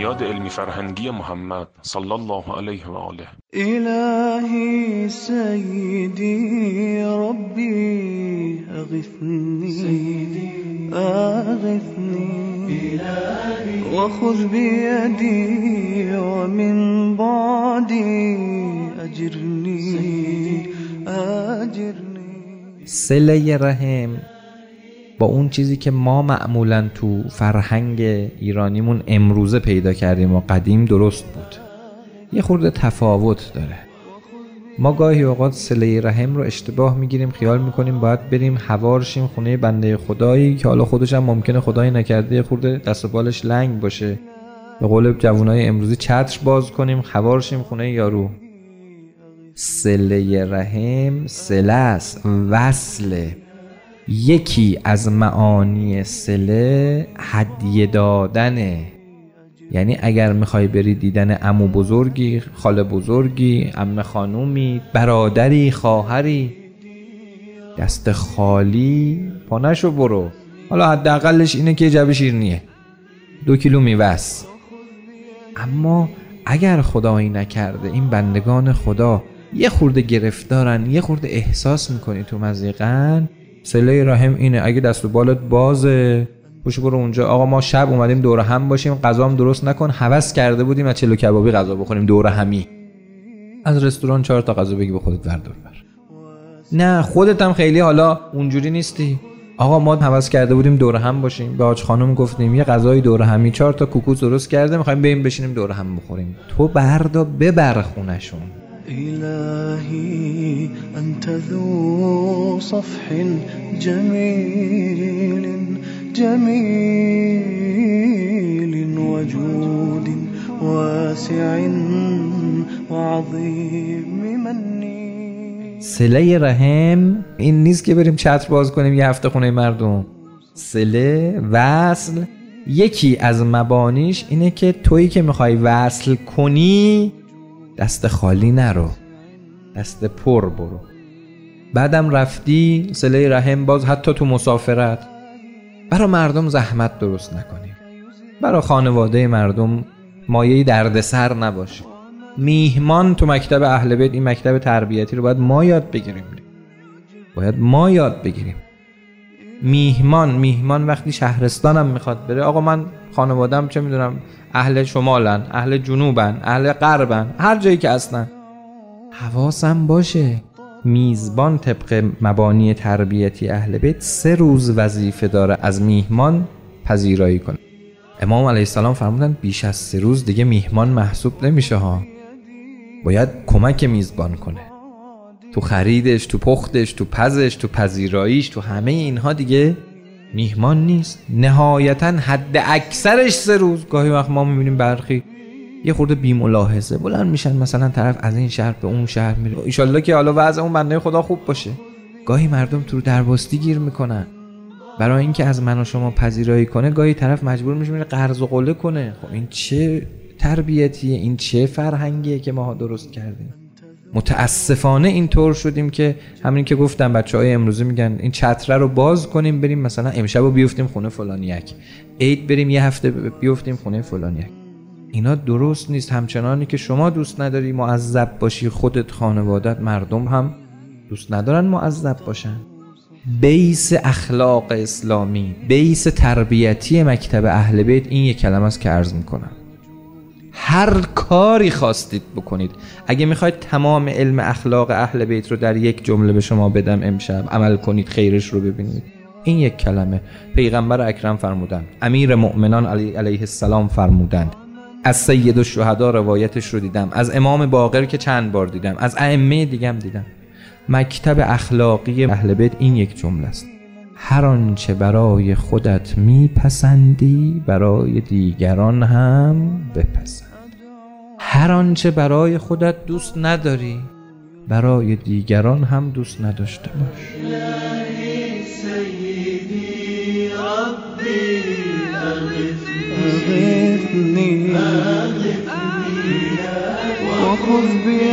بنیاد علمی فرهنگی محمد صلی الله علیه و آله. الهی سیدی ربی اغثنی و خذ بیدی و من بعدی اجرنی. صله رحم با اون چیزی که ما معمولاً تو فرهنگ ایرانیمون امروزه پیدا کردیم و قدیم درست بود، یه خورده تفاوت داره. ما گاهی اوقات صله رحم رو اشتباه میگیریم، خیال میکنیم باید بریم حوارشیم خونه بنده خدایی که حالا خودش هم ممکنه خدایی نکرده یه خورده دست و بالش لنگ باشه، به قول جوانای امروزی چتر باز کنیم حوارشیم خونه یارو. صله رحم صله است، وصله. یکی از معانی صله هدیه دادنه. یعنی اگر میخوای بری دیدن عمو بزرگی، خاله بزرگی، عمه خانومی، برادری، خواهری، دست خالی پا نشو برو. حالا حداقلش اینه که جعبه شیرینیه 2 کیلو میوه‌ست. اما اگر خدایی نکرده این بندگان خدا یه خورده گرفتارن، یه خورده احساس میکنی تو مضیقن، صله رحم اینه. اگه دست و بالت بازه پشو برو اونجا. آقا ما شب اومدیم دور هم باشیم، غذام درست نکن، هوس کرده بودیم از چلو کبابی غذا بخوریم دور همی، از رستوران 4 تا غذا بگی به خودت وردار بر. نه خودت هم خیلی حالا اونجوری نیستی. آقا ما هوس کرده بودیم دور هم باشیم، به حاج خانم گفتیم یه غذای دور همی 4 تا کوکو درست کرده میخوایم بریم بشینیم دور هم بخوریم. تو بردا ببر خونشون. إلهي أنت ذو صفح جميل جميل وجود واسع وعظيم مني. صله رحم این نیست که بریم چتر باز کنیم یه هفته خونه مردم. صله، وصل، یکی از مبانیش اینه که تویی که میخوای وصل کنی دست خالی نرو، دست پر برو. بعدم رفتی صله رحم باز حتی تو مسافرت برای مردم زحمت درست نکنی، برای خانواده مردم مایه دردسر نباشه. میهمان تو مکتب اهل بیت، این مکتب تربیتی رو باید ما یاد بگیریم. میهمان وقتی شهرستانم میخواد بره، آقا من خانوادم چه میدونم اهل شمالن، اهل جنوبن، اهل غربن، هر جایی که هستن، حواسم باشه. میزبان طبق مبانی تربیتی اهل بیت 3 روز وظیفه داره از میهمان پذیرایی کنه. امام علیه السلام فرمودن بیش از 3 روز دیگه میهمان محسوب نمیشه ها. باید کمک میزبان کنه تو خریدش، تو پختش، تو پزش، تو پذیراییش، تو همه اینها دیگه میهمان نیست. نهایتا حد اکثرش 3 روز. گاهی وقت ما میبینیم برخی یه خورده بی ملاحظه بلند میشن، مثلا طرف از این شهر به اون شهر میره، ان شاءالله که حالا وضع اون بنده خدا خوب باشه. گاهی مردم تو درباستی گیر میکنن، برای اینکه از من و شما پذیرایی کنه گاهی طرف مجبور میشه میره قرض و قله کنه. خب این چه تربیتیه؟ این چه فرهنگیه که ما درست کردیم؟ متاسفانه اینطور شدیم که همین که گفتم بچهای امروزی میگن این چتره رو باز کنیم بریم مثلا امشب رو بیفتیم خونه فلانیک، عید بریم یه هفته بیفتیم خونه فلانیک. اینا درست نیست. همچنانی که شما دوست نداری معذب باشی، خودت، خانوادت، مردم هم دوست ندارن معذب باشن. بیس اخلاق اسلامی، بیس تربیتی مکتب اهل بیت این یک کلمه است که عرض میکنم. هر کاری خواستید بکنید، اگه میخواید تمام علم اخلاق اهل بیت رو در یک جمله به شما بدم امشب، عمل کنید، خیرش رو ببینید، این یک کلمه. پیغمبر اکرم فرمودند، امیر مؤمنان علیه السلام فرمودند، از سید الشهدا روایتش رو دیدم، از امام باقر که چند بار دیدم، از ائمه دیگم دیدم. مکتب اخلاقی اهل بیت این یک جمله است: هر آنچه برای خودت میپسندی برای دیگران هم بپسند. هر آنچه برای خودت دوست نداری برای دیگران هم دوست نداشته باش. الهی سیدی ربی اغثنی و خذ